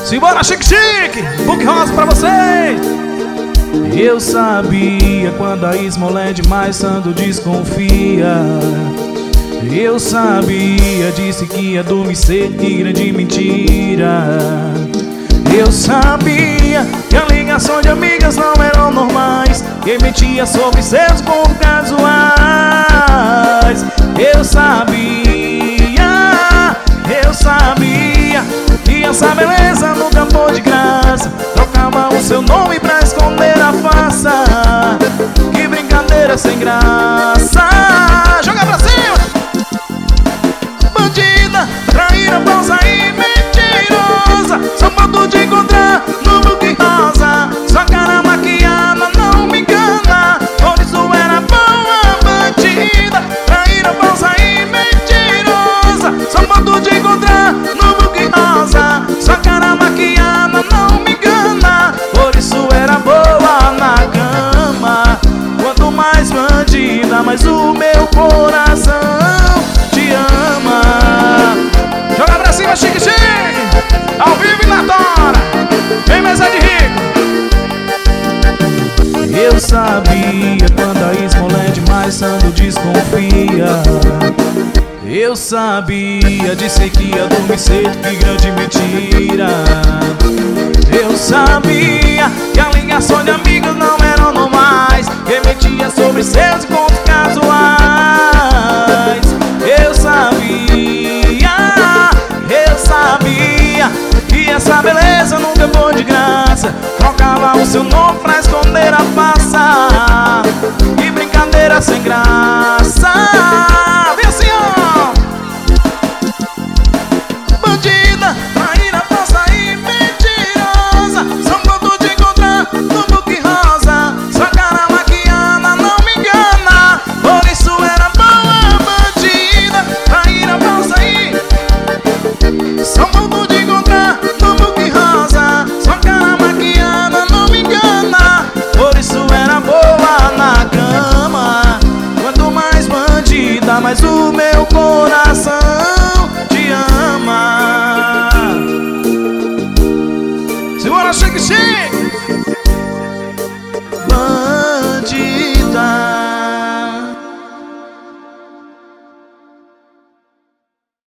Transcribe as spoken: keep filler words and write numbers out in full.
Simbora, chique, chique! Book rosa pra vocês! Eu sabia quando a esmola é demais, Sandro desconfia. Eu sabia, disse que ia dormir cedo, que grande mentira. Eu sabia que a ligação de amigas não eram normais, que mentia sobre seus encontros casuais. Eu sabia, eu sabia que essa beleza nunca foi de graça. Trocava o seu nome pra esconder a farsa. Que brincadeira sem graça. Joga pra cima! Bandida, traíra, falsa e mentirosa. Só falta de encontrar no Book rosa. Sua cara maquiada não me engana, por isso era boa. Bandida, traíra, falsa e mentirosa. Só falta de encontrar no Book rosa. Sua cara maquiada não me engana, por isso era boa na cama. Quanto mais bandida, mais o meu coração te ama. Joga pra cima, chique, chique! Ao vivo e na tora! Vem, mesa de rico! Eu sabia quando a esmola é demais, Sandro desconfia. Eu sabia, disse que ia dormir cedo, que grande mentira. Eu sabia que a ligação de amigos não eram normais, que mentia sobre seus encontros casuais. Eu sabia, eu sabia que essa beleza nunca foi de graça. Trocava o seu nome pra esconder a farsa. Que brincadeira sem graça. Vem assim, ó! Bandida, traíra, falsa e mentirosa. São pronto de encontrar no Book rosa. Sua cara maquiada não me engana, por isso era boa. Bandida, traíra, falsa e são pronto de encontrar no Book rosa. Sua cara maquiada não me engana, por isso era boa na cama. Quanto mais bandida, mais o meu coração